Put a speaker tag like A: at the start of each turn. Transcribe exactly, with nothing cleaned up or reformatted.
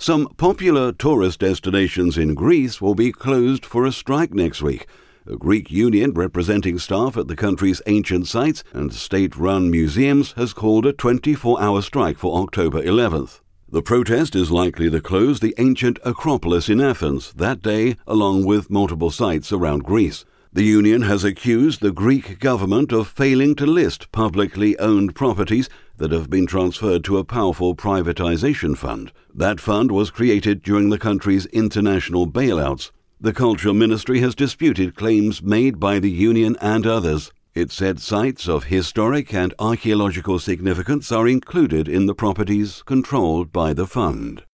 A: Some popular tourist destinations in Greece will be closed for a strike next week. A Greek union representing staff at the country's ancient sites and state-run museums has called a twenty-four hour strike for October eleventh. The protest is likely to close the ancient Acropolis in Athens that day, along with multiple sites around Greece. The union has accused the Greek government of failing to list publicly owned properties that have been transferred to a powerful privatization fund. That fund was created during the country's international bailouts. The Culture Ministry has disputed claims made by the union and others. It said sites of historic and archaeological significance are included in the properties controlled by the fund.